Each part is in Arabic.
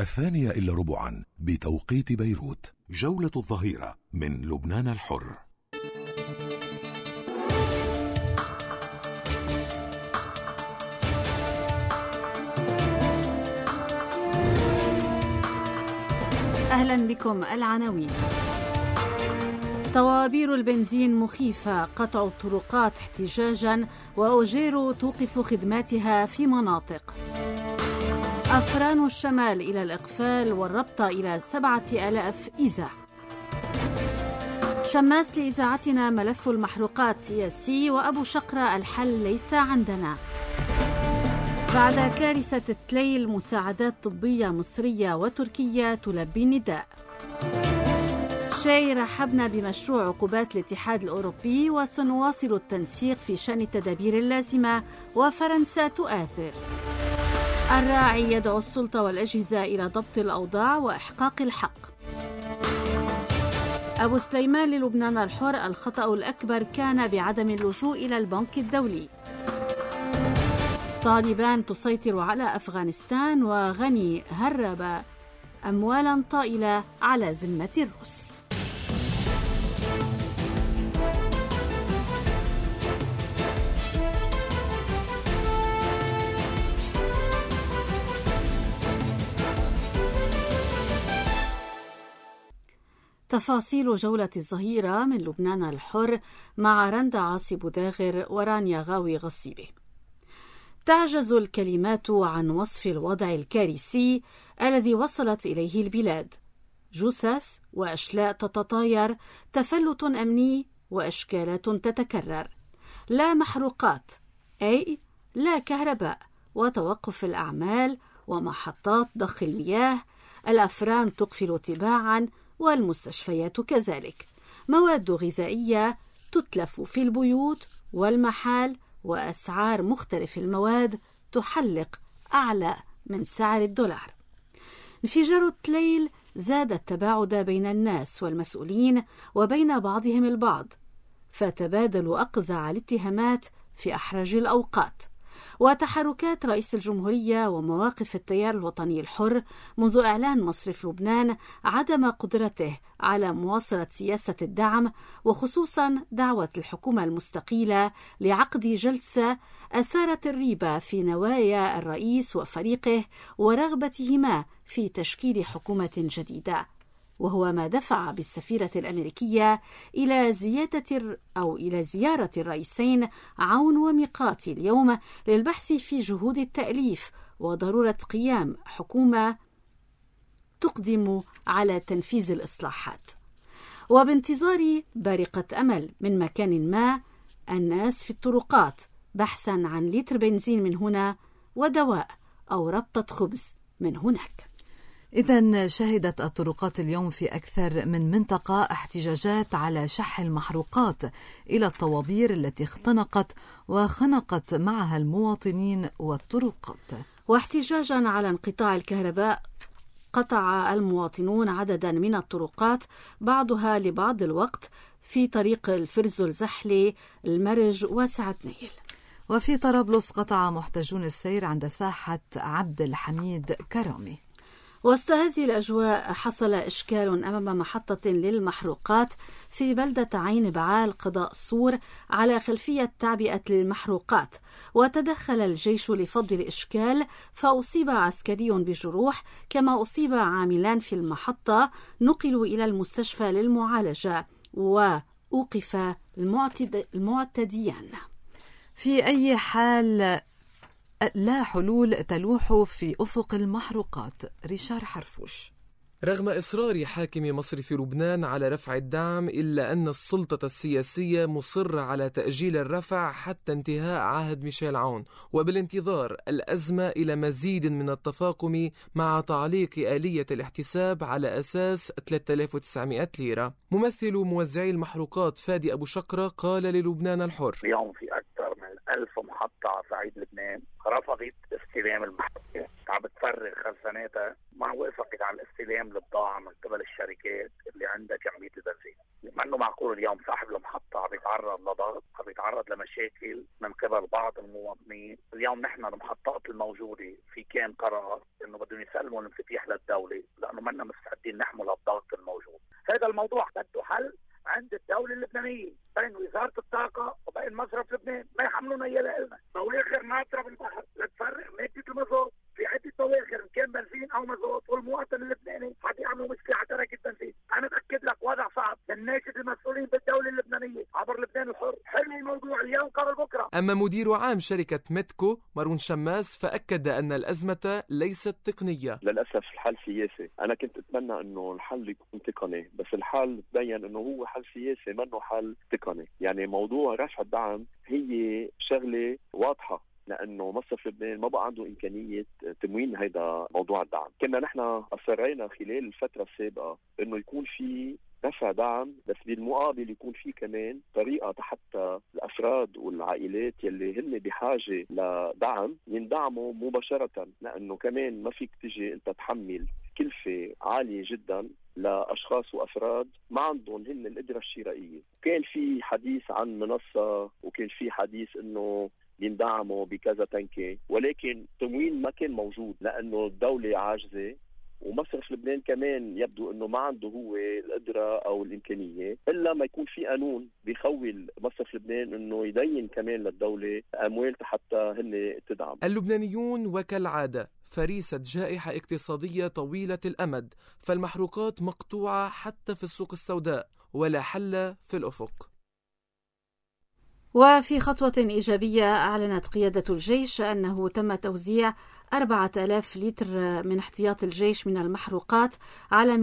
2:15 بتوقيت بيروت. جولة الظهيرة من لبنان الحر. أهلا بكم. العناوين: طوابير البنزين مخيفة، قطع الطرقات احتجاجا، وأوجيرو توقف خدماتها في مناطق. أفران الشمال إلى الإقفال والربط إلى 7,000 إذاعة. شماس لإذاعتنا ملف المحروقات سياسي، وأبو شقرة الحل ليس عندنا. بعد كارثة التليل مساعدات طبية مصرية وتركية تلبي النداء. شاي: رحبنا بمشروع عقوبات الاتحاد الأوروبي وسنواصل التنسيق في شأن التدابير اللازمة، وفرنسا تؤازر. الراعي يدعو السلطة والأجهزة إلى ضبط الأوضاع وإحقاق الحق. أبو سليمان للبنان الحر: الخطأ الأكبر كان بعدم اللجوء إلى البنك الدولي. طالبان تسيطر على أفغانستان، وغني هرب أموالا طائلة على ذمة الروس. تفاصيل جولة الظهيرة من لبنان الحر مع رندا عاصي بوداغر ورانيا غاوي غصيبة. تعجز الكلمات عن وصف الوضع الكارثي الذي وصلت إليه البلاد: جثث وأشلاء تتطاير، تفلت أمني وأشكالات تتكرر، لا محروقات، أي لا كهرباء، وتوقف الأعمال ومحطات ضخ المياه، الأفران تقفل تباعا، والمستشفيات كذلك، مواد غذائية تتلف في البيوت والمحال، وأسعار مختلف المواد تحلق أعلى من سعر الدولار. انفجار التليل زاد التباعد بين الناس والمسؤولين وبين بعضهم البعض، فتبادلوا أقزع الاتهامات في أحرج الأوقات. وتحركات رئيس الجمهورية ومواقف التيار الوطني الحر منذ إعلان مصرف لبنان عدم قدرته على مواصلة سياسة الدعم، وخصوصا دعوة الحكومة المستقيلة لعقد جلسة، أثارت الريبة في نوايا الرئيس وفريقه ورغبتهما في تشكيل حكومة جديدة، وهو ما دفع بالسفيرة الأمريكية إلى زيارة الرئيسين عون وميقاتي اليوم للبحث في جهود التأليف وضرورة قيام حكومة تقدم على تنفيذ الإصلاحات. وبانتظار بارقة أمل من مكان ما، الناس في الطرقات بحثا عن لتر بنزين من هنا ودواء أو ربطة خبز من هناك. إذن شهدت الطرقات اليوم في أكثر من منطقة احتجاجات على شح المحروقات إلى الطوابير التي اختنقت وخنقت معها المواطنين والطرقات. واحتجاجا على انقطاع الكهرباء، قطع المواطنون عددا من الطرقات بعضها لبعض الوقت في طريق الفرزل زحلي المرج وسعد نيل. وفي طرابلس قطع محتجون السير عند ساحة عبد الحميد كرامي. وسط هذه الأجواء حصل إشكال أمام محطة للمحروقات في بلدة عين بعال قضاء صور على خلفية تعبئة للمحروقات، وتدخل الجيش لفض الإشكال، فأصيب عسكري بجروح، كما أصيب عاملان في المحطة نقلوا إلى المستشفى للمعالجة، وأوقف المعتديان. في أي حال لا حلول تلوح في أفق المحروقات. ريشار حرفوش: رغم إصرار حاكم مصرف لبنان على رفع الدعم، إلا أن السلطة السياسية مصرة على تأجيل الرفع حتى انتهاء عهد ميشيل عون، وبالانتظار الأزمة إلى مزيد من التفاقم مع تعليق آلية الاحتساب على أساس 3900 ليرة. ممثل موزعي المحروقات فادي أبو شقرة قال للبنان الحر: اليوم في أكثر من 1000 محطة على صعيد لبنان رفضت استلام المحطة، عم بتفرغ خزاناتها، ما وافقت على الاستلام للبضاعة من قبل الشركات اللي عندها كمية البنزين. لأنه معقول اليوم صاحب المحطة عم يتعرض لضغط أو يتعرض لمشاكل من قبل بعض المواطنين. اليوم نحن المحطات الموجودة في كان قرار إنه بدهم يسلموا الانفتاح للدولة لأنه منا مستعدين نحمل الضغط الموجود. هذا الموضوع بده حل عند الدولة اللبنانية بين وزارة الطاقة وبين مصرف لبنان، ما يحملونا إياه لنا. بواخر ناطرة بالبحر لتفرغ مادة المازوت في عدة بواخر إن كان بنزين أو مازوت، والمواطن اللبناني حيعملوا مشكلة على ترك البنزين. أنا بأكد لك وضع صعب، نناشد المسؤولين بالدولة اللبنانية عبر لبنان الحر حل الموضوع اليوم قبل بكرة. أما مدير عام شركة ميدكو مارون شماس فأكد أن الأزمة ليست تقنية. للأسف الحل سياسي. أنا كنت أتمنى أنه الحل يكون تقني، بس الحل تبين أنه هو حل سياسي منه حل تقني. يعني موضوع رفع الدعم هي شغلة واضحة، لأنه مصرف لبنان ما بقى عنده إمكانية تموين هيدا موضوع الدعم. كنا نحن أصرينا خلال الفترة السابقة إنه يكون في رفع دعم، بس بالمقابل يكون في كمان طريقة حتى الأفراد والعائلات يلي هن بحاجة لدعم يندعموا مباشرة، لأنه كمان ما فيك تجي أنت تحمل كلفة عالية جدا لأشخاص وأفراد ما عندهم هن القدرة الشرائية. كان في حديث عن منصة وكان في حديث إنه يندعموا بكذا تنكي، ولكن تمويل ما كان موجود لأنه الدولة عاجزة، ومصرف لبنان كمان يبدو أنه ما عنده هو القدرة أو الإمكانية إلا ما يكون في قانون بيخول مصرف لبنان أنه يدين كمان للدولة أموال حتى هن تدعم. اللبنانيون وكالعادة فريسة جائحة اقتصادية طويلة الأمد، فالمحروقات مقطوعة حتى في السوق السوداء ولا حل في الأفق. وفي خطوة إيجابية أعلنت قيادة الجيش أنه تم توزيع 4000 لتر من احتياط الجيش من المحروقات على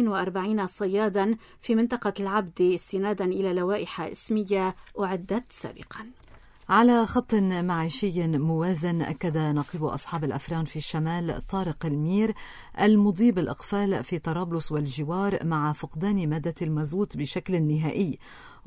240 صيادا في منطقة العبد استنادا إلى لوائح اسمية أعدت سابقا. على خط معيشي موازن، أكد نقيب أصحاب الأفران في الشمال طارق المير المضي بالإقفال في طرابلس والجوار مع فقدان مادة المازوت بشكل نهائي،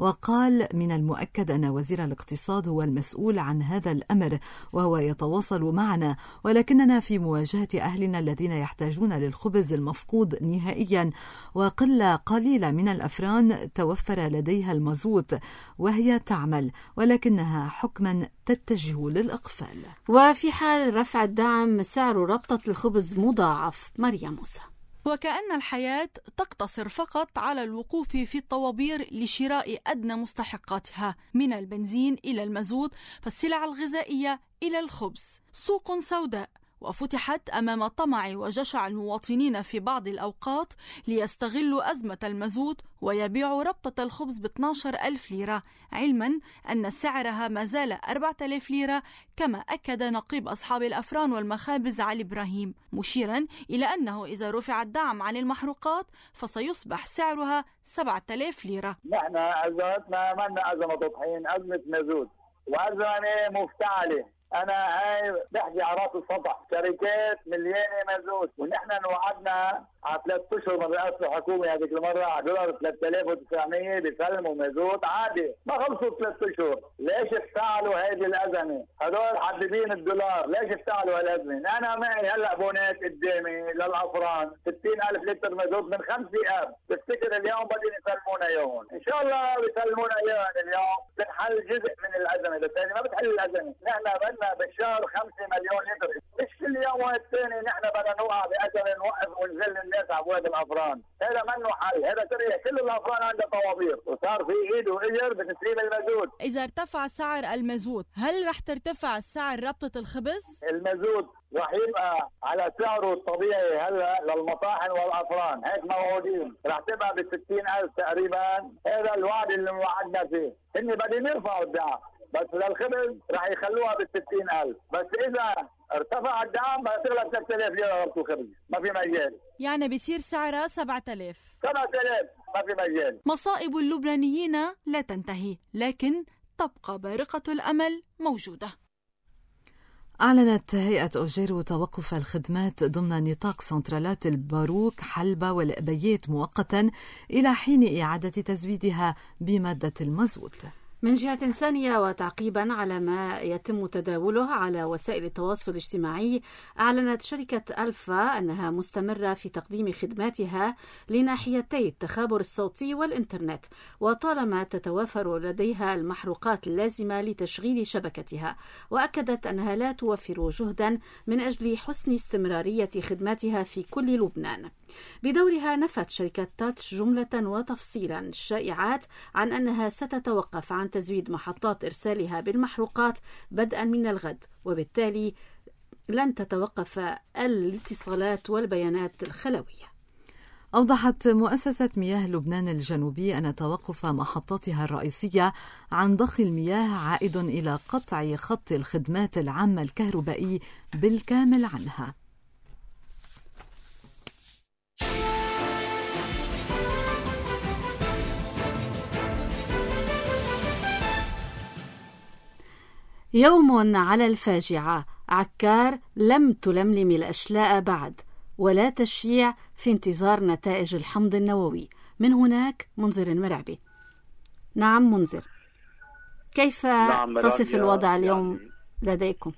وقال من المؤكد أن وزير الاقتصاد هو المسؤول عن هذا الأمر وهو يتواصل معنا، ولكننا في مواجهة أهلنا الذين يحتاجون للخبز المفقود نهائيا، وقلة قليلة من الأفران توفر لديها المازوت وهي تعمل، ولكنها حكما تتجه للإقفال. وفي حال رفع الدعم سعر ربطة الخبز مضاعف. مريم موسى. وكأن الحياة تقتصر فقط على الوقوف في الطوابير لشراء أدنى مستحقاتها من البنزين إلى المازوت، فالسلع الغذائية إلى الخبز. سوق سوداء وفتحت أمام طمع وجشع المواطنين في بعض الأوقات ليستغلوا أزمة المازوت ويبيعوا ربطة الخبز ب12,000 ليرة، علما أن سعرها ما زال 4,000 ليرة، كما أكد نقيب أصحاب الأفران والمخابز علي إبراهيم، مشيرا إلى أنه إذا رفع الدعم عن المحروقات فسيصبح سعرها 7,000 ليرة. نحن أزمتنا منا أزمة طحين، أزمة مازوت وأزمة مفتعلة. أنا هاي بحكي على راس السطح، شركات مليانة مازوت، ونحن وعدنا على 3 أشهر من رئاسة الحكومة هذيك المرة على دولار 3900 بيسلموا مازوت عادي، ما خلصوا 3 أشهر، ليش افتعلوا هذه الأزمة؟ هدول حبيبين الدولار، ليش افتعلوا هالأزمة؟ أنا معي هلا بونات قدامي للأفران 60,000 لتر مازوت من 5 آب، بفتكر اليوم بدهم يسلمونا إياهم، إن شاء الله بيسلمونا إياهم اليوم، بتحل جزء من الأزمة، بس ما بتحل الأزمة، نحن بدنا بالشهر 5 مليون لتر، مش كل يوم والثاني نحن بدنا نوقع بأزمة نوقف ونزل الناس على ابواب الافران، هذا منه حل، هذا سريع، كل الافران عندها طوابير وصار في ايد واجر بتسليم المازوت. اذا ارتفع سعر المازوت هل رح ترتفع سعر ربطة الخبز؟ المازوت رح يبقى على سعره الطبيعي هلا للمطاحن والافران، هيك موعودين، رح تبقى ب60,000 تقريبا، هذا الوعد اللي وعدنا فيه، هن بدهم يرفعوا الدعم، بس للخبز رح يخلوها ب60,000، بس إذا ارتفع الدعم بتغلى 3,000 ليرة ربط الخبز، ما في مجال، يعني بيصير سعرها 7,000. 7,000 ما في مجال. مصائب اللبنانيين لا تنتهي، لكن تبقى بارقة الأمل موجودة. أعلنت هيئة أوجيرو توقف الخدمات ضمن نطاق سنترالات الباروك حلبة والأبيات مؤقتا إلى حين إعادة تزويدها بمادة المازوت. من جهة ثانية وتعقيبا على ما يتم تداوله على وسائل التواصل الاجتماعي، أعلنت شركة ألفا أنها مستمرة في تقديم خدماتها لناحيتي التخابر الصوتي والإنترنت، وطالما تتوافر لديها المحروقات اللازمة لتشغيل شبكتها، وأكدت أنها لا توفر جهدا من أجل حسن استمرارية خدماتها في كل لبنان. بدورها نفت شركة تاتش جملة وتفصيلا الشائعات عن أنها ستتوقف عن تزويد محطات إرسالها بالمحروقات بدءا من الغد، وبالتالي لن تتوقف الاتصالات والبيانات الخلوية. أوضحت مؤسسة مياه لبنان الجنوبي أن توقف محطاتها الرئيسية عن ضخ المياه عائد إلى قطع خط الخدمات العامة الكهربائي بالكامل عنها. يوم على الفاجعة، عكار لم تلملم الأشلاء بعد، ولا تشييع في انتظار نتائج الحمض النووي. من هناك منذر المرعبي. نعم منذر، كيف تصف الوضع اليوم لديكم؟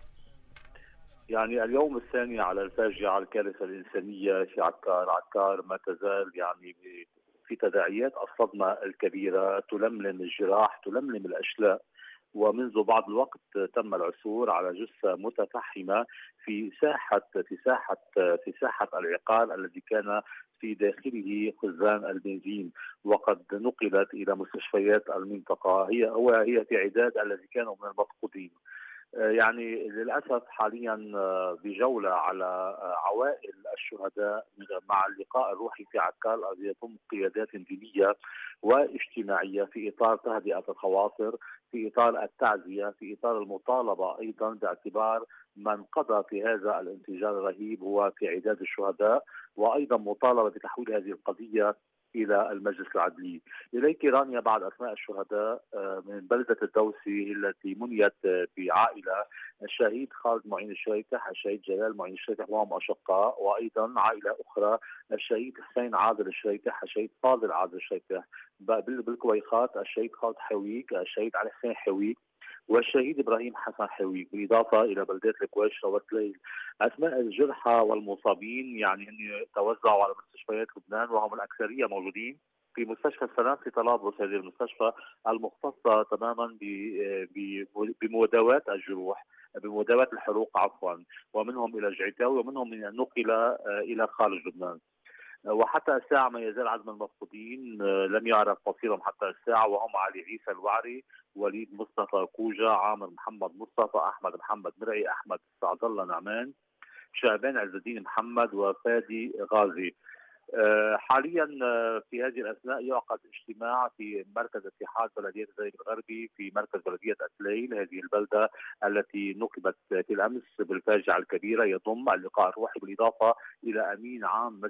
يعني اليوم الثاني على الفاجعة الكارثة الإنسانية في عكار ما تزال يعني في تداعيات الصدمة الكبيرة، تلملم الجراح، تلملم الأشلاء. ومنذ بعض الوقت تم العثور على جثة متفحمة في ساحة العقار الذي كان في داخله خزان البنزين، وقد نقلت إلى مستشفيات المنطقة. هي في عداد الذي كانوا من المفقودين. يعني للأسف حاليا بجولة على عوائل الشهداء مع اللقاء الروحي في عكار يتم قيادات دينية واجتماعية في إطار تهدئة الخواطر، في إطار التعزية، في إطار المطالبة أيضا باعتبار من قضى في هذا الانفجار الرهيب هو في عداد الشهداء، وأيضا مطالبة بتحويل هذه القضية إلى المجلس العدلي. إليك رانيا بعض أسماء الشهداء من بلدة الدوسي التي منيت بعائلة الشهيد خالد معين الشريتح، الشهيد جلال معين الشريتح وهم أشقاء، وأيضا عائلة أخرى الشهيد حسين عادل الشريتح، الشهيد فاضل عادل الشريتح. بالكويخات الشهيد خالد حويك، الشهيد علي حسين حويك، والشهيد إبراهيم حسن حويك، بالإضافة إلى بلدات الكويش وتليل. أسماء الجرحى والمصابين يعني أن توزعوا على مستشفيات لبنان، وهم الأكثرية موجودين في مستشفى السلام في طرابلس، هذه المستشفى المختصة تماما بمداواة الجروح، بمداواة الحروق عفوا، ومنهم إلى الجعيتاوي، ومنهم من نقل إلى خارج لبنان. وحتى الساعة ما يزال عدد المفقودين لم يعرف مصيرهم حتى الساعة، وهم علي عيسى الوعري، وليد مصطفى كوجا، عامر محمد مصطفى، أحمد محمد مرعي، أحمد سعد الله نعمان، شعبان عز الدين محمد، وفادي غازي. حاليا في هذه الأثناء يعقد اجتماع في مركز اتحاد بلدية الزايد الغربي في مركز بلدية أتليل، هذه البلدة التي نكبت في الأمس بالفاجعة الكبيرة، يضم اللقاء الروحي بالإضافة إلى أمين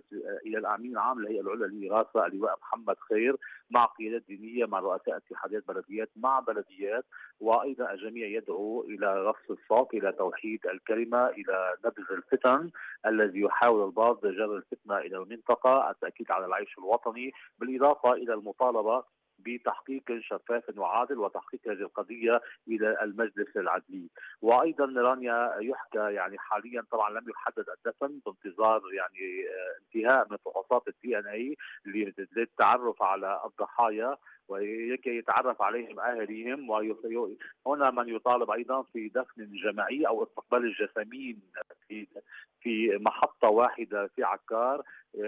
عام الهيئة العليا للإغاثة اللواء محمد خير، مع قيادات دينية، مع رؤساء اتحادات بلديات، مع بلديات، وأيضا الجميع يدعو إلى رفع الصوت، إلى توحيد الكلمة، إلى نبذ الفتن الذي يحاول البعض جر الفتنة إلى المنطقة، التأكيد على العيش الوطني، بالإضافة إلى المطالبة بتحقيق شفاف وعادل وتحقيق هذه القضية إلى المجلس العدلي. وأيضا رانيا يحكى يعني حاليا طبعا لم يحدد الدفن بانتظار يعني انتهاء من فحوصات الDNA للتعرف على الضحايا ولكي يتعرف عليهم أهليهم. وهنا من يطالب أيضا في دفن جماعي أو استقبال الجثامين في محطة واحدة في عكار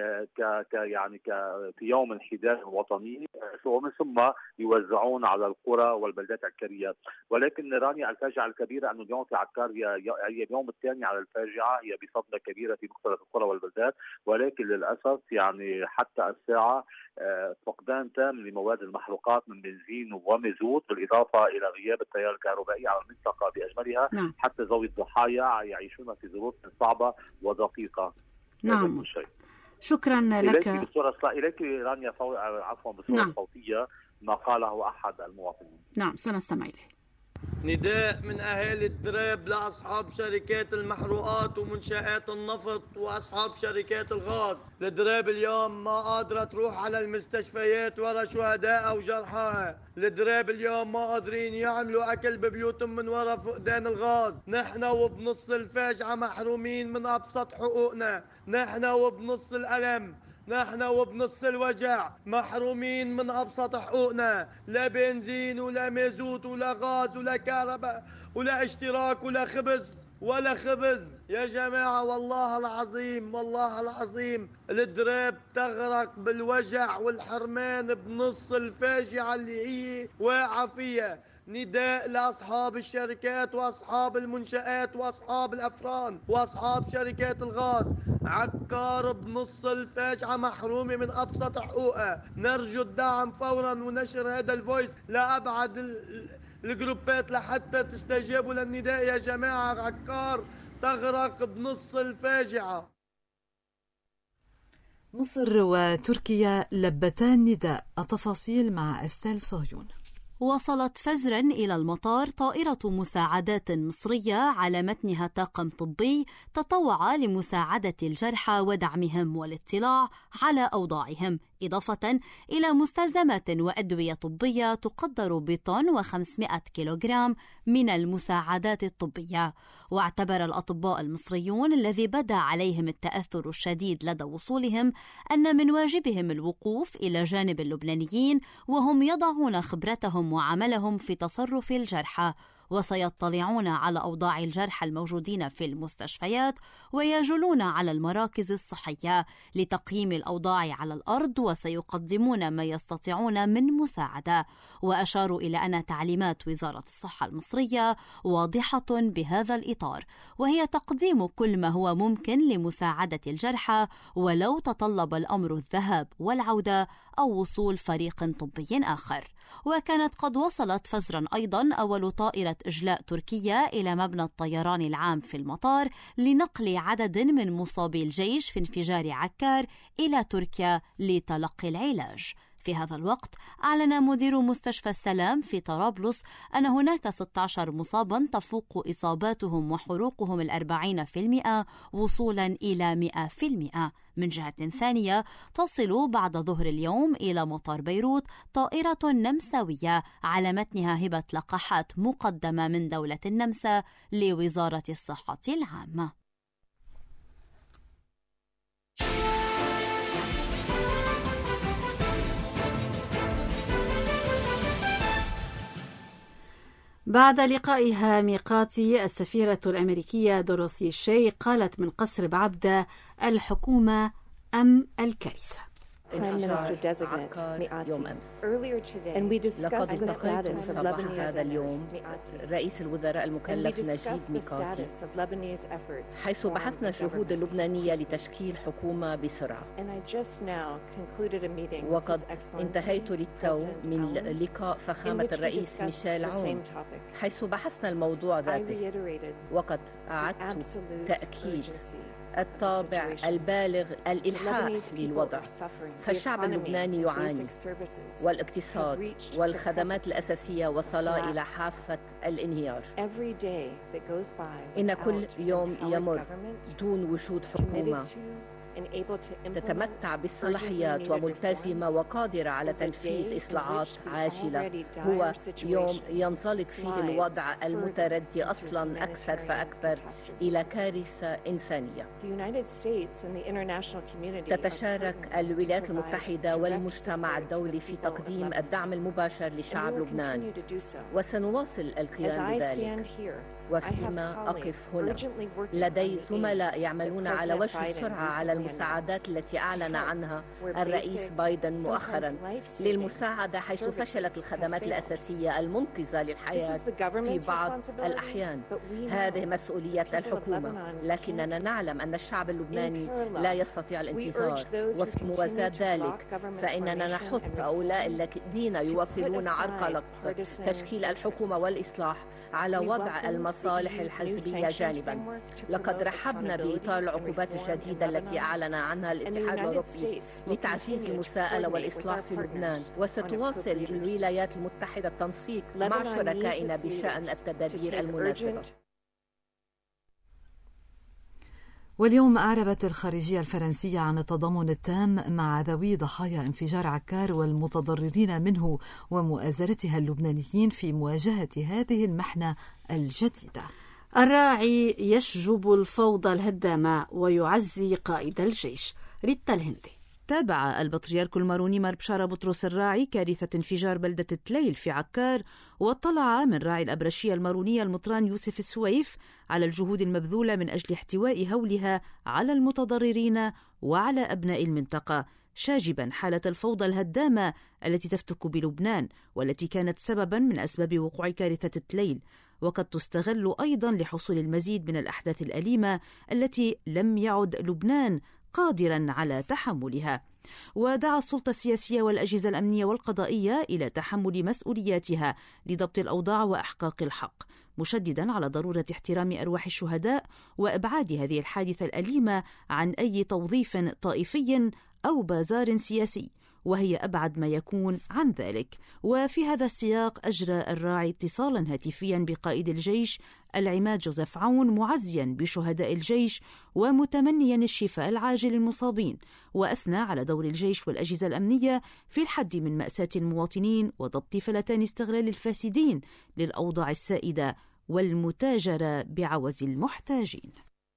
في يوم الحداد الوطني، ومن ثم يوزعون على القرى والبلدات العكرية. ولكن راني الفاجعة الكبيرة أن اليوم في عكار هي اليوم الثاني على الفاجعة، هي بصدمة كبيرة في مختلف القرى والبلدات، ولكن للأسف يعني حتى الساعة فقدان تام لمواد المحروقات من بنزين ومازوت، بالإضافة إلى غياب التيار الكهربائي على المنطقة بأجملها. حتى ذوي الضحايا يعيشون في ظروف صعبة ودقيقة. نعم، شكرا لك. إليك رانيا عفوا بصورة صوتية ما قاله أحد المواطنين. نعم، سنستمع إليه. نداء من أهالي الدراب لأصحاب شركات المحروقات ومنشآت النفط وأصحاب شركات الغاز. الدراب اليوم ما قادرة تروح على المستشفيات ورا شهداء وجرحاها. الدراب اليوم ما قادرين يعملوا أكل ببيوتهم من ورا فقدان الغاز. نحن وبنص الفاجعة محرومين من أبسط حقوقنا. نحن وبنص الألم، نحن وبنص الوجع محرومين من أبسط حقوقنا. لا بنزين ولا مازوت ولا غاز ولا كهرباء ولا اشتراك ولا خبز ولا خبز. يا جماعة والله العظيم والله العظيم الدراب تغرق بالوجع والحرمان بنص الفاجعة اللي هي واقعة فيها. نداء لأصحاب الشركات وأصحاب المنشآت وأصحاب الأفران وأصحاب شركات الغاز. عكار بنص الفاجعة محرومة من أبسط حقوقها. نرجو الدعم فورا ونشر هذا الفويس لأبعد الجروبات لحتى تستجيبوا للنداء. يا جماعة عكار تغرق بنص الفاجعة. مصر وتركيا لبتان نداء. التفاصيل مع أستيل صهيون. وصلت فجرا إلى المطار طائرة مساعدات مصرية على متنها طاقم طبي تطوع لمساعدة الجرحى ودعمهم والاطلاع على أوضاعهم، إضافة إلى مستلزمات وأدوية طبية تقدر بطن و500 كيلوغرام من المساعدات الطبية. واعتبر الأطباء المصريون الذي بدا عليهم التأثر الشديد لدى وصولهم أن من واجبهم الوقوف إلى جانب اللبنانيين وهم يضعون خبرتهم وعملهم في تصرف الجرحى، وسيطلعون على أوضاع الجرحى الموجودين في المستشفيات ويجولون على المراكز الصحية لتقييم الأوضاع على الأرض، وسيقدمون ما يستطيعون من مساعدة. وأشاروا إلى أن تعليمات وزارة الصحة المصرية واضحة بهذا الإطار، وهي تقديم كل ما هو ممكن لمساعدة الجرحى ولو تطلب الأمر الذهاب والعودة أو وصول فريق طبي آخر. وكانت قد وصلت فجرا أيضا أول طائرة إجلاء تركية إلى مبنى الطيران العام في المطار لنقل عدد من مصابي الجيش في انفجار عكار إلى تركيا لتلقي العلاج. في هذا الوقت أعلن مدير مستشفى السلام في طرابلس أن هناك 16 مصابا تفوق إصاباتهم وحروقهم 40% وصولا إلى 100%. من جهة ثانية تصل بعد ظهر اليوم إلى مطار بيروت طائرة نمساوية على متنها هبة لقاحات مقدمة من دولة النمسا لوزارة الصحة العامة. بعد لقائها ميقاتي السفيرة الأمريكية دوروثي شي قالت من قصر بعبدة: الحكومة أم الكارثة؟ يوم أمس لقد التقيت صباح هذا اليوم رئيس الوزراء المكلف نجيب ميقاتي، حيث بحثنا الجهود اللبنانية لتشكيل حكومة بسرعة. وقد انتهيت للتو من لقاء فخامة الرئيس ميشيل عون، حيث بحثنا الموضوع ذاته. وقد أعدت تأكيد الطابع البالغ الإلحاح للوضع، فالشعب اللبناني يعاني، والاقتصاد والخدمات الأساسية وصلا إلى حافة الانهيار. إن كل يوم يمر دون وجود حكومة تتمتع بالصلاحيات وملتزمة وقادرة على تنفيذ إصلاحات عاجلة هو يوم ينزلق فيه الوضع المتردي أصلا أكثر فأكثر إلى كارثة إنسانية. تتشارك الولايات المتحدة والمجتمع الدولي في تقديم الدعم المباشر لشعب لبنان، وسنواصل القيام بذلك. وفيما أقف هنا لدي زملاء يعملون على وجه السرعة على المساعدات التي أعلن عنها الرئيس بايدن مؤخرا للمساعدة، حيث فشلت الخدمات الأساسية المنقذة للحياة في بعض الأحيان. هذه مسؤولية الحكومة، لكننا نعلم أن الشعب اللبناني لا يستطيع الانتظار. وفي موازاة ذلك فإننا نحث هؤلاء الذين يواصلون عرقلة تشكيل الحكومة والإصلاح على وضع المسار المصالح الحزبية جانبا. لقد رحبنا بإطار العقوبات الجديدة التي أعلن عنها الاتحاد الأوروبي لتعزيز المساءلة والإصلاح في لبنان، وستواصل الولايات المتحدة التنسيق مع شركائنا بشأن التدابير المناسبة. واليوم أعربت الخارجية الفرنسية عن التضامن التام مع ذوي ضحايا انفجار عكار والمتضررين منه ومؤازرتها اللبنانيين في مواجهة هذه المحنة الجديدة. الراعي يشجب الفوضى الهدامة ويعزي قائد الجيش. ريتا الهندي. تابع البطريرك الماروني مار بشارة بطرس الراعي كارثة انفجار بلدة تليل في عكار، واطلع من راعي الأبرشية المارونية المطران يوسف السويف على الجهود المبذولة من أجل احتواء هولها على المتضررين وعلى أبناء المنطقة، شاجبا حالة الفوضى الهدامة التي تفتك بلبنان والتي كانت سببا من أسباب وقوع كارثة تليل، وقد تستغل أيضا لحصول المزيد من الأحداث الأليمة التي لم يعد لبنان قادرا على تحملها. ودعا السلطة السياسية والأجهزة الأمنية والقضائية إلى تحمل مسؤولياتها لضبط الأوضاع وإحقاق الحق، مشددا على ضرورة احترام أرواح الشهداء وإبعاد هذه الحادثة الأليمة عن أي توظيف طائفي أو بازار سياسي، وهي أبعد ما يكون عن ذلك. وفي هذا السياق أجرى الراعي اتصالا هاتفيا بقائد الجيش العماد جوزيف عون معزيا بشهداء الجيش ومتمنيا الشفاء العاجل للمصابين، وأثنى على دور الجيش والأجهزة الأمنية في الحد من مأساة المواطنين وضبط فلتان استغلال الفاسدين للأوضاع السائدة والمتاجرة بعوز المحتاجين.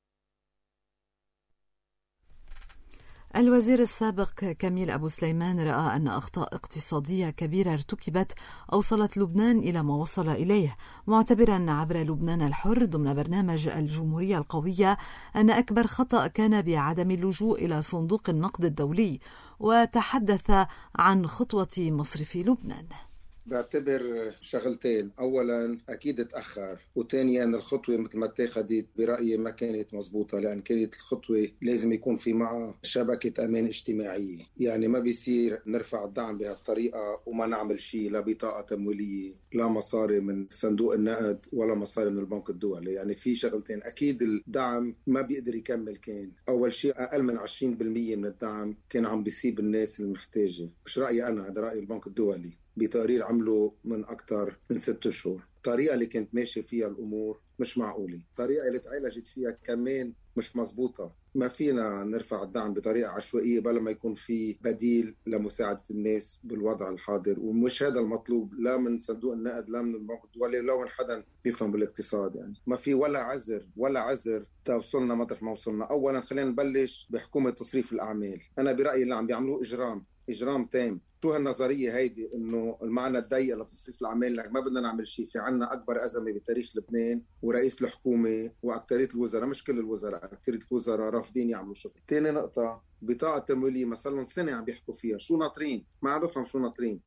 الوزير السابق كميل أبو سليمان رأى أن أخطاء اقتصادية كبيرة ارتكبت أوصلت لبنان إلى ما وصل إليه، معتبرا عبر لبنان الحر ضمن برنامج الجمهورية القوية أن أكبر خطأ كان بعدم اللجوء إلى صندوق النقد الدولي، وتحدث عن خطوة مصرف لبنان. بعتبر شغلتين، أولا أكيد تأخر، وثانيا الخطوة مثل ما اتخذت برأيي ما كانت مزبوطة، لأن كانت الخطوة لازم يكون في معها شبكة أمان اجتماعية. يعني ما بيصير نرفع الدعم بهالطريقة وما نعمل شيء، لا بطاقة تمويلية، لا مصاري من صندوق النقد ولا مصاري من البنك الدولي. يعني في شغلتين، أكيد الدعم ما بيقدر يكمل. كان أول شيء أقل من 20% من الدعم كان عم بيصيب الناس المحتاجة، مش رأيي أنا، هذا رأي البنك الدولي بتقرير عمله من أكثر من 6 شهور. الطريقة اللي كانت ماشي فيها الأمور مش معقولة، الطريقة اللي تعالجت فيها كمان مش مزبوطة. ما فينا نرفع الدعم بطريقة عشوائية بلا ما يكون في بديل لمساعدة الناس بالوضع الحاضر، ومش هذا المطلوب لا من صندوق النقد لا من البنك الدولي لا من حدا بيفهم بالاقتصاد. يعني ما في ولا عذر توصلنا مطرح ما وصلنا. أولا خلينا نبلش بحكومة تصريف الأعمال. أنا برأيي اللي عم بيعملوه إجرام تام. شو هالنظرية هيدي إنه المعنى الضيق لتصريف الأعمال، لك ما بدنا نعمل شيء؟ في عنا أكبر أزمة بتاريخ لبنان، ورئيس الحكومة وأكترية الوزراء، مش كل الوزراء، أكترية الوزراء رافضين يعملوا شغل. تاني نقطة، بطاقة تمويلية مثلا سنة عم بيحكوا فيها، شو ناطرين؟ ما عم بفهم شو ناطرين.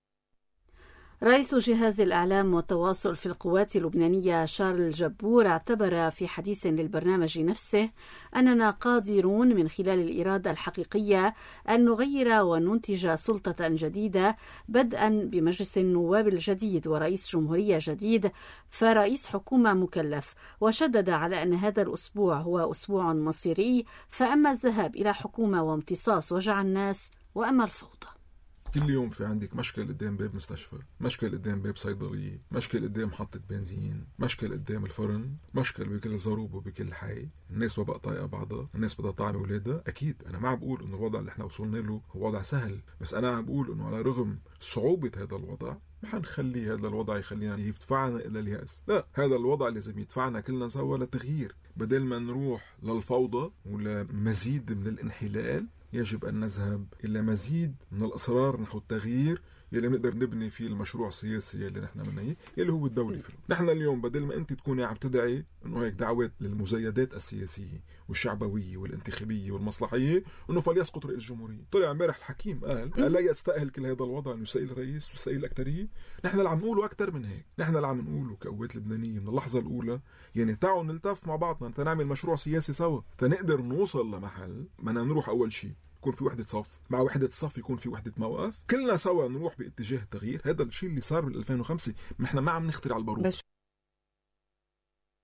رئيس جهاز الإعلام والتواصل في القوات اللبنانية شارل جبور اعتبر في حديث للبرنامج نفسه أننا قادرون من خلال الإرادة الحقيقية أن نغير وننتج سلطة جديدة، بدءا بمجلس النواب الجديد ورئيس جمهورية جديد، فرئيس حكومة مكلف. وشدد على أن هذا الأسبوع هو أسبوع مصيري، فأما الذهاب إلى حكومة وامتصاص وجع الناس، وأما الفوضى. كل يوم في عندك مشكل قدام باب مستشفى، مشكل قدام باب صيدلية، مشكل قدام محطة بنزين، مشكل قدام الفرن، مشكل بكل ضروب وبكل حي. الناس ما بقى طايقة بعضها، الناس بدها طعم أولادها. أكيد أنا ما عم بقول إنه الوضع اللي احنا وصلنا له هو وضع سهل، بس أنا عم بقول إنه على رغم صعوبة هذا الوضع ما حنخلي هذا الوضع يخلينا يدفعنا إلى اليأس. لا، هذا الوضع لازم يدفعنا كلنا سوا للتغيير. بدل ما نروح للفوضى ولمزيد من الانحلال، يجب أن نذهب إلى مزيد من الأصرار نحو التغيير يلي نقدر نبني فيه المشروع السياسي يلي نحن منيه يلي هو الدولي فيه. نحن اليوم بدل ما أنت تكوني عم تدعي إنه هيك دعوات للمزايدات السياسية والشعبوية والانتخابية والمصلحية إنه فليسقط رئيس جمهورية، طلع امبارح الحكيم قال لا يستأهل كل هذا الوضع إنه يسائل الرئيس ويسائل الأكترية. نحن اللي عم نقوله أكتر من هيك، نحن اللي عم نقوله كقوات لبنانية من اللحظة الأولى، يعني تعالوا نلتف مع بعضنا تنعمل مشروع سياسي سوا تنقدر نوصل لمحل. بدنا نروح أول شيء يكون في وحدة صف، مع وحدة الصف يكون في وحدة موقف، كلنا سوا نروح باتجاه التغيير. هذا الشيء اللي صار بال 2005، نحن ما عم نخترع البارود.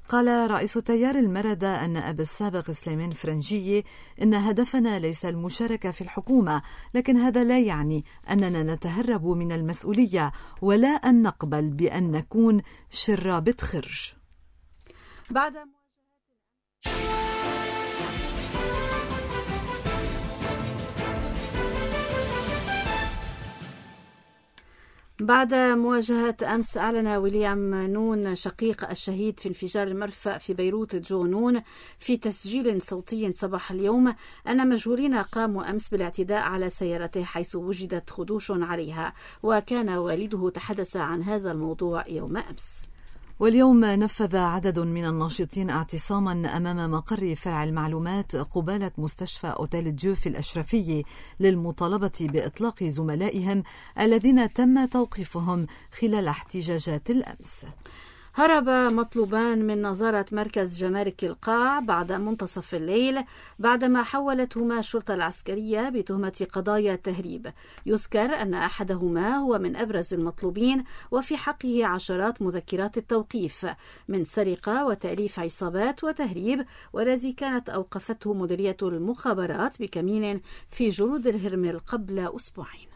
قال رئيس تيار المردة النائب السابق سليمان فرنجية إن هدفنا ليس المشاركة في الحكومة، لكن هذا لا يعني أننا نتهرب من المسؤولية ولا أن نقبل بأن نكون شرابة خرج. بعد مواجهة أمس، أعلن ويليام نون شقيق الشهيد في انفجار المرفأ في بيروت جو نون في تسجيل صوتي صباح اليوم أن مجهولين قاموا أمس بالاعتداء على سيارته حيث وجدت خدوش عليها، وكان والده تحدث عن هذا الموضوع يوم أمس. واليوم نفذ عدد من الناشطين اعتصاما أمام مقر فرع المعلومات قبالة مستشفى أوتيل ديو في الأشرفية للمطالبة بإطلاق زملائهم الذين تم توقيفهم خلال احتجاجات الأمس. هرب مطلوبان من نظارة مركز جمارك القاع بعد منتصف الليل بعدما حولتهما الشرطة العسكرية بتهمة قضايا تهريب. يذكر أن أحدهما هو من أبرز المطلوبين وفي حقه عشرات مذكرات التوقيف من سرقة وتأليف عصابات وتهريب، والذي كانت أوقفته مديرية المخابرات بكمين في جرود الهرمل قبل أسبوعين.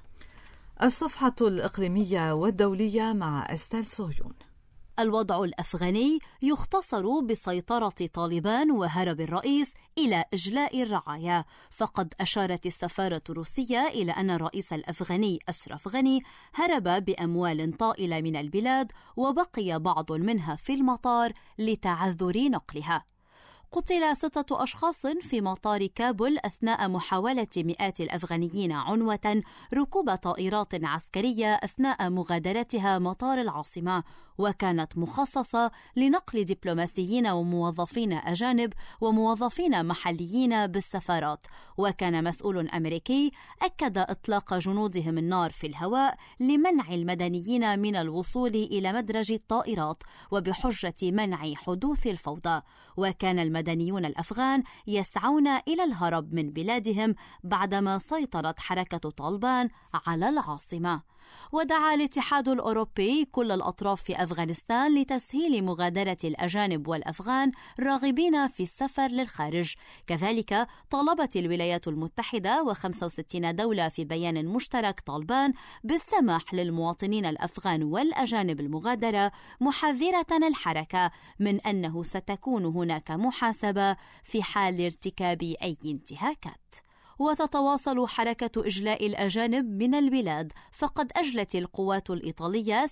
الصفحة الإقليمية والدولية مع أستال صهيون. الوضع الأفغاني يختصر بسيطرة طالبان وهرب الرئيس إلى إجلاء الرعاية، فقد أشارت السفارة الروسية إلى أن الرئيس الأفغاني أشرف غني هرب بأموال طائلة من البلاد وبقي بعض منها في المطار لتعذر نقلها. قتل 6 أشخاص في مطار كابول أثناء محاولة مئات الأفغانيين عنوة ركوب طائرات عسكرية أثناء مغادرتها مطار العاصمة، وكانت مخصصة لنقل دبلوماسيين وموظفين أجانب وموظفين محليين بالسفارات. وكان مسؤول أمريكي أكد إطلاق جنودهم النار في الهواء لمنع المدنيين من الوصول إلى مدرج الطائرات وبحجة منع حدوث الفوضى. وكان المدنيون الأفغان يسعون إلى الهرب من بلادهم بعدما سيطرت حركة طالبان على العاصمة. ودعا الاتحاد الأوروبي كل الأطراف في أفغانستان لتسهيل مغادرة الأجانب والأفغان راغبين في السفر للخارج. كذلك طالبت الولايات المتحدة و65 دولة في بيان مشترك طالبان بالسماح للمواطنين الأفغان والأجانب المغادرة، محذرة الحركة من أنه ستكون هناك محاسبة في حال ارتكاب أي انتهاكات. وتتواصل حركة إجلاء الأجانب من البلاد، فقد أجلت القوات الإيطالية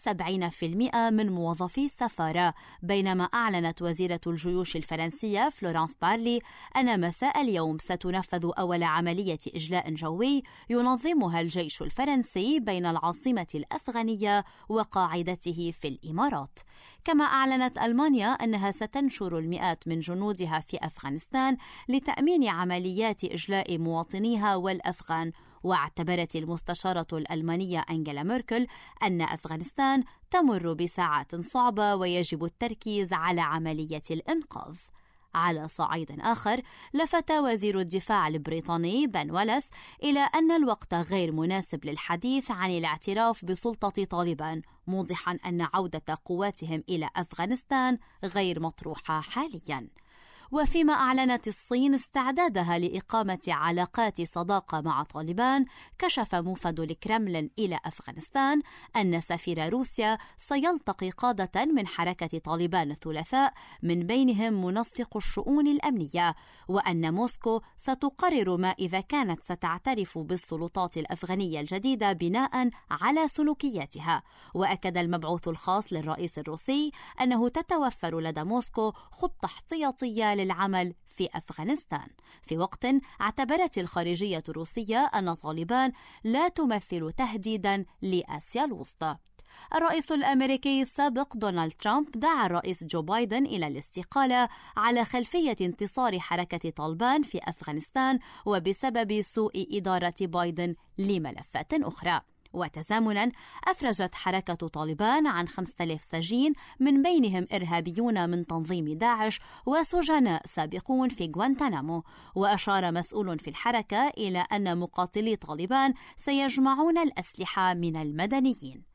70% من موظفي السفارة، بينما أعلنت وزيرة الجيوش الفرنسية فلورانس بارلي أن مساء اليوم ستنفذ أول عملية إجلاء جوي ينظمها الجيش الفرنسي بين العاصمة الأفغانية وقاعدته في الإمارات. كما أعلنت ألمانيا أنها ستنشر المئات من جنودها في أفغانستان لتأمين عمليات إجلاء مواطنيها والأفغان. واعتبرت المستشارة الألمانية أنجيلا ميركل أن أفغانستان تمر بساعات صعبة ويجب التركيز على عملية الإنقاذ. على صعيد آخر، لفت وزير الدفاع البريطاني بن ولس إلى أن الوقت غير مناسب للحديث عن الاعتراف بسلطة طالبان، موضحا أن عودة قواتهم إلى أفغانستان غير مطروحة حاليا. وفيما أعلنت الصين استعدادها لإقامة علاقات صداقة مع طالبان، كشف موفد الكرملين إلى أفغانستان أن سفير روسيا سيلتقي قادة من حركة طالبان الثلاثاء، من بينهم منسق الشؤون الأمنية، وأن موسكو ستقرر ما إذا كانت ستعترف بالسلطات الأفغانية الجديدة بناء على سلوكياتها. وأكد المبعوث الخاص للرئيس الروسي أنه تتوفر لدى موسكو خطة احتياطية للعمل في أفغانستان، في وقت اعتبرت الخارجية الروسية أن طالبان لا تمثل تهديدا لآسيا الوسطى. الرئيس الأمريكي السابق دونالد ترامب دعا الرئيس جو بايدن إلى الاستقالة على خلفية انتصار حركة طالبان في أفغانستان وبسبب سوء إدارة بايدن لملفات أخرى. وتزامنا أفرجت حركة طالبان عن 5000 سجين، من بينهم إرهابيون من تنظيم داعش وسجناء سابقون في غوانتانامو. وأشار مسؤول في الحركة إلى أن مقاتلي طالبان سيجمعون الأسلحة من المدنيين.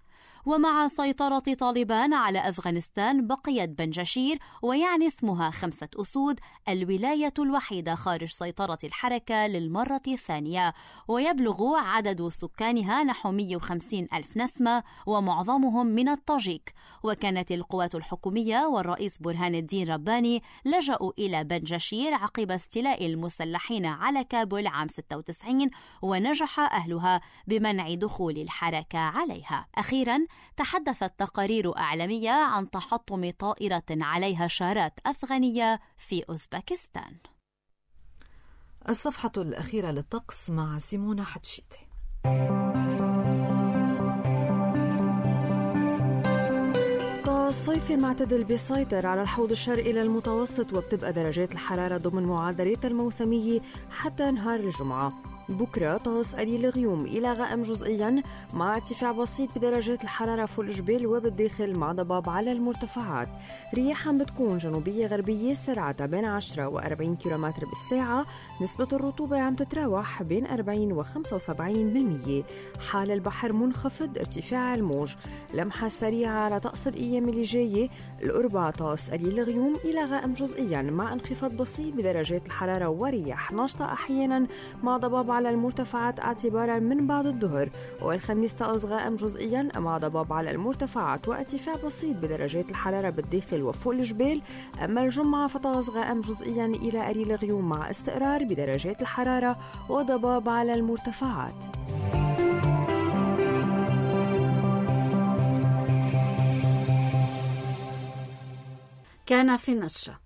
ومع سيطرة طالبان على أفغانستان بقيت بنجشير، ويعني اسمها 5 أسود، الولاية الوحيدة خارج سيطرة الحركة للمرة الثانية، ويبلغ عدد سكانها نحو 150 ألف نسمة ومعظمهم من الطاجيك. وكانت القوات الحكومية والرئيس برهان الدين رباني لجأوا إلى بنجشير عقب استيلاء المسلحين على كابول عام 96، ونجح أهلها بمنع دخول الحركة عليها. أخيرا تحدثت تقارير إعلامية عن تحطم طائرة عليها شارات أفغانية في أوزبكستان. الصفحة الأخيرة للطقس مع سيمونة حتشيتي. الصيف معتدل بيسيطر على الحوض الشرقي للمتوسط، وبتبقى درجات الحرارة ضمن معدلات الموسمية حتى نهار الجمعة. بكرة طقس قليل غيوم إلى غائم جزئيا مع ارتفاع بسيط بدرجات الحرارة فوق الجبال وبالداخل مع ضباب على المرتفعات. رياحا بتكون جنوبية غربية سرعتها بين 10 و40 كيلومتر بالساعة. نسبة الرطوبة عم تتراوح بين 40 و75%. حال البحر منخفض، ارتفاع الموج. لمحة سريعة على طقس الأيام اللي جاية. الأربعاء طقس قليل غيوم إلى غائم جزئيا مع انخفاض بسيط بدرجات الحرارة ورياح نشطة أحيانا مع ضباب على المرتفعات اعتبارا من بعد الظهر. والخميس طقس غائم جزئيا مع ضباب على المرتفعات وارتفاع بسيط بدرجات الحرارة بالداخل وفوق الجبال. أما الجمعة فطقس غائم جزئيا إلى قليل غيوم مع استقرار بدرجات الحرارة وضباب على المرتفعات. كان في النشرة: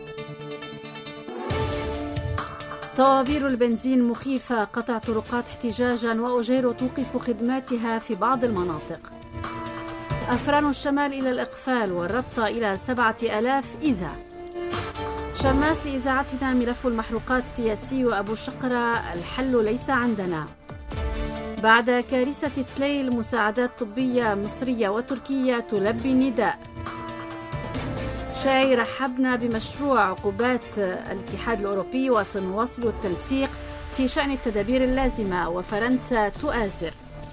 طوابير البنزين مخيفة، قطع طرقات احتجاجا وأجير توقف خدماتها في بعض المناطق. أفران الشمال إلى الإقفال والربطة إلى 7000 إذاعة. شماس لإذاعتنا ملف المحروقات سياسي، وأبو شقرة الحل ليس عندنا. بعد كارثة تليل مساعدات طبية مصرية وتركية تلبي النداء. شاي رحبنا بمشروع عقوبات الاتحاد الأوروبي وسنواصل التنسيق في شأن التدابير اللازمة، وفرنسا تؤازر.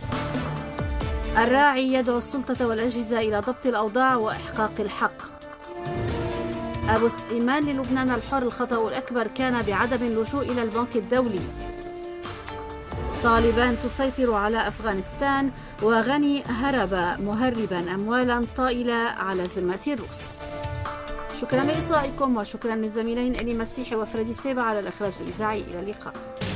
الراعي يدعو السلطة والأجهزة إلى ضبط الأوضاع وإحقاق الحق. أبو سليمان للبنان الحر: الخطأ الأكبر كان بعدم اللجوء إلى البنك الدولي. طالبان تسيطر على أفغانستان، وغني هرب مهربا أموالا طائلة على ذمة الروس. شكرا لإصغائكم، وشكرا للزميلين إلي مسيحي وفريدي سيبا على الإخراج الإذاعي. إلى اللقاء.